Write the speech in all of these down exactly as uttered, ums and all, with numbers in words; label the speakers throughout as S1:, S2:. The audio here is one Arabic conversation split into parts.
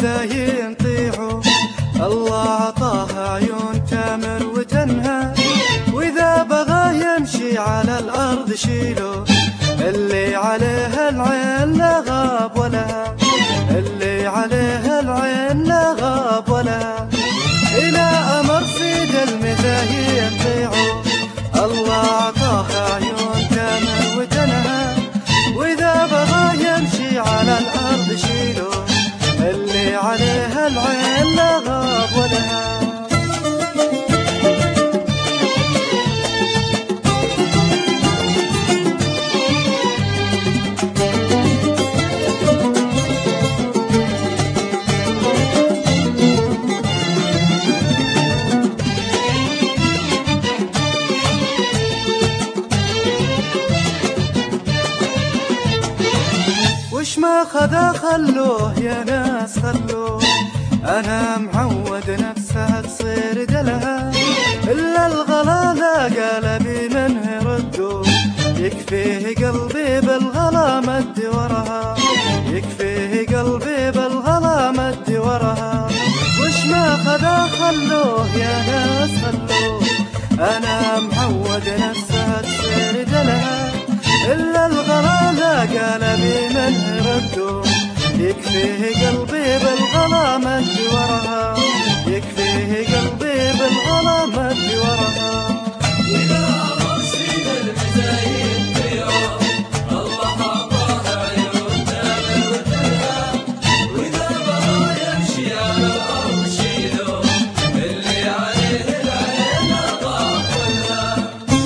S1: المزاين طيحوا، الله عطاها عيون تامر وتنهى، وإذا بغى يمشي على الأرض شيله، اللي عليها العين لا غاب ولها، اللي عليها العين لا غاب ولها. إلى أمر سيد المزاين طيحوا، الله عطاها عيون تامر وتنهى، وإذا بغى يمشي على الأرض شيله، اللي عليها العين لا غاب ولها. وش ما خذا خلوه يا ناس خلوه، أنا معود نفسها تصير دلها، إلا الغلا لا قلبي منه يردو، يكفيه قلبي بالغلا مد ورها، يكفيه قلبي بالغلا مد ورها. وش ما خذا خلوه يا ناس خلوه، أنا معود نفسها تصير دلها، إلا الغلا لا قلبي منه يردو، يكفيه قلبي بالغلا مد ورها، يكفيه قلبي بالغلا مد ورها.
S2: إذا أمر سيد المزاين طيحوا، الله عطاها عيون تامر وتنهى، وإذا بغى يمشي على الأرض شيله، اللي عليه العين لا غاب ولها.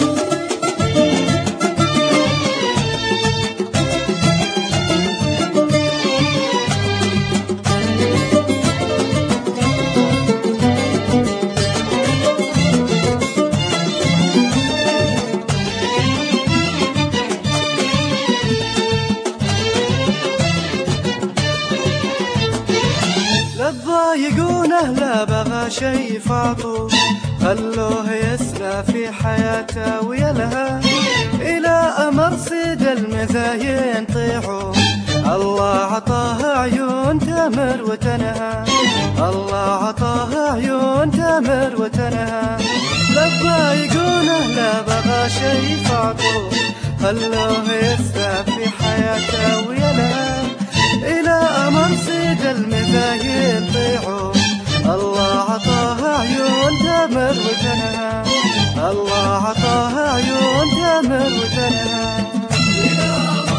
S1: لا تضايقونه لا بغى شي فاطو، خلوه يسرى في حياته ويلها. إلى أمر سيد المزاين طيحوا، الله عطاها عيون تمر وتنهى، الله عطاها عيون تمر وتنهى. لا تضايقونه لا بغى شي فاطو، خلوه يسرى في حياته ويلها. إلى أمر سيد المزاين طيحوا، الله عطاها عيون تمر وتنهى، الله عطاها عيون تمر وتنهى.